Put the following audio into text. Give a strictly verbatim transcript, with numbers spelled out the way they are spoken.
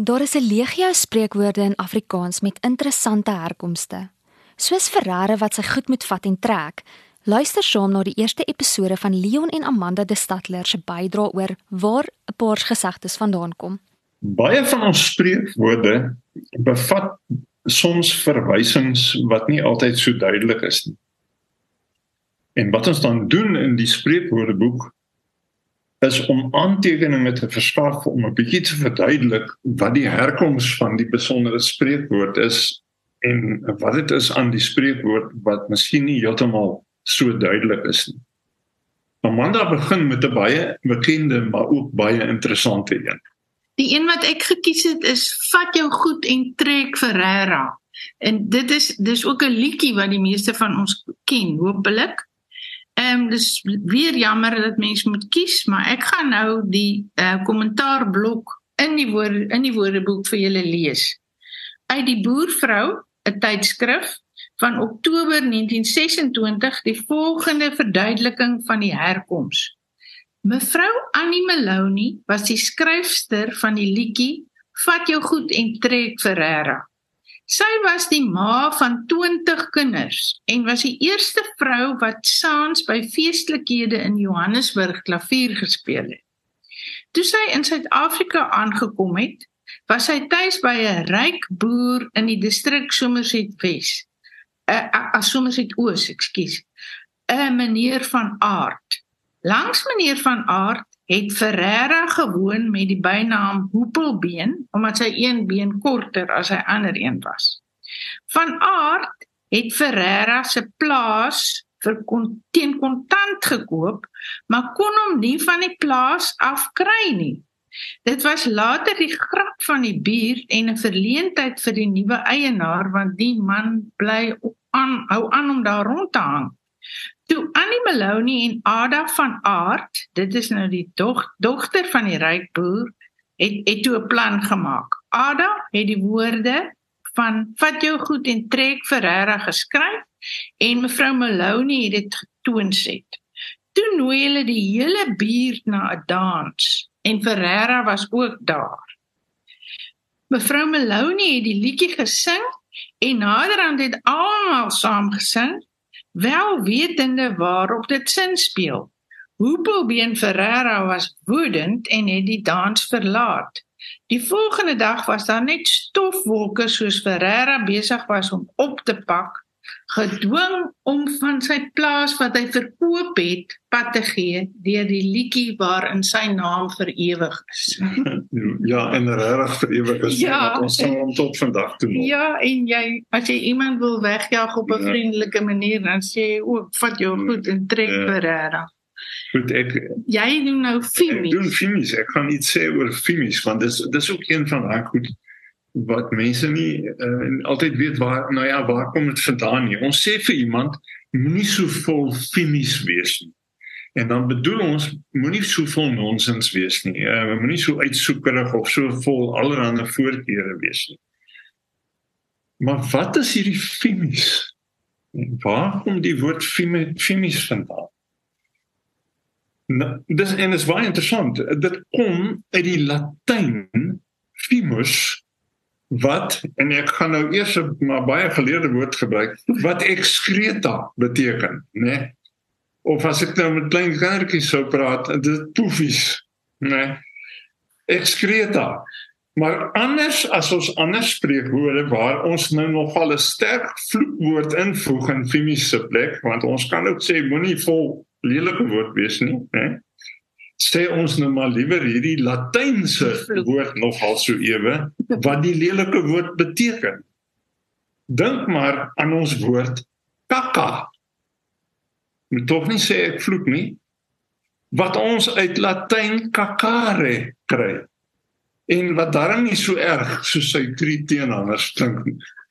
Daar is 'n legio spreekwoorde in Afrikaans met interessante herkomste. Soos Ferreira wat sy goed moet vat en trek, luister saam na die eerste episode van Leon en Amanda de Stadler se bydra oor waar 'n paar gesegdes vandaan kom. Baie van ons spreekwoorde bevat soms verwysings wat nie altyd so duidelik is nie. En wat ons dan doen in die spreekwoordeboek is om aantekeninge te verskaf om 'n bietjie te verduidelik wat die herkoms van die besondere spreekwoord is en wat dit is aan die spreekwoord wat miskien nie heeltemal so duidelik is nie. Amanda begin met 'n baie bekende maar ook baie interessante een. Die een wat ek gekies het is Vat jou goed en trek Ferreira. En dit is dis ook 'n liedjie wat die meeste van ons ken, hopelik. Ehm um, dis weer jammer dat mense moet kies, maar ek gaan nou die uh, kommentaarblok in die woorde in die woordeboek vir julle lees. Uit die Boervrou, 'n tydskrif van Oktober negentien sesentwintig, die volgende verduideliking van die herkoms. Mevrou Annie Maloney was die skryfster van die liedjie Vat jou goed en trek Ferreira. Sy was die ma van twintig kinders en was die eerste vrou wat saans by feestelikhede in Johannesburg klavier gespeel het. Toe sy in Suid-Afrika aangekom het, was sy tuis by 'n ryk boer in die distrik Somerset Wes. Uh, as Somerset Oos, ekskuus. 'n meneer van Aart. Langs meneer van Aart het Ferreira gewoon met die bynaam Hoepelbeen, omdat sy een been korter as sy ander een was. Van Aart het Ferreira se plaas vir kon, teen kontant gekoop, maar kon hom nie van die plaas afkry nie. Dit was later die grap van die buurt en 'n verleentheid vir die nuwe eienaar, want die man bly aan, hou aan om daar rond te hang. Toe Annie Maloney en Ada van Aart, dit is nou die doch, dogter van die ryk boer, het, het toe 'n plan gemaak. Ada het die woorde van Vat jou goed en trek Ferreira geskryf en mevrou Maloney het dit getoonset. Toe nooi hulle die hele buurt na 'n dans en Ferreira was ook daar. Mevrou Maloney het die liedjie gesing en naderhand het almal saam gesing, wel wetende waarop dit sin speel. Hoepelbeen Ferreira was woedend en het die dans verlaat. Die volgende dag was daar net stofwolke soos Ferreira besig was om op te pak, gedwing om van sy plaas wat hy verkoop het, pad te gee, deur die liedjie waarin sy naam vir ewig is. Ja, en regtig vir ewig is, ja, wat ons sal hom tot vandag toe nog. Ja, en jy, as jy iemand wil wegjaag op 'n ja. vriendelike manier, dan sê jy ook, vat jou goed en trek ja. Ferreira. Goed, ek, jy doen nou Fimies. Ek doen Fimies, ek gaan iets sê oor Fimies, want dis, dis ook een van daai goed, wat mense nie uh, altyd weet waar, nou ja, waar kom dit vandaan nie. Ons sê vir iemand, moenie so vol Fimies wees nie. En dan bedoel ons, moenie so vol nonsens wees nie. Uh, moenie so uitsoekerig of so vol allerhande voorkeure wees nie. Maar wat is hierdie Fimies? Waar kom die woord Fimies vandaan? Nou, dis, en dit is baie interessant. Dit kom uit die Latyn Fimus, wat, en ek gaan nou eers 'n maar baie geleerde woord gebruik, wat excreta beteken, né? Of as ek nou met klein kindertjies sou praat, dit is poefies, né? Excreta. Maar anders as ons ander spreekwoorde waar ons nou nogal 'n sterk vloekwoord invoeg in Fimies se plek, want ons kan ook sê moenie vol lelike woord wees nie, né? Sê ons nou maar liewer hierdie Latynse woord nogal so ewe, wat die lelike woord beteken. Dink maar aan ons woord kaka. Moet tog nie sê ek vloek nie, wat ons uit Latyn kakare kry, en wat daarom nie so erg soos sy drie teenhangers klink,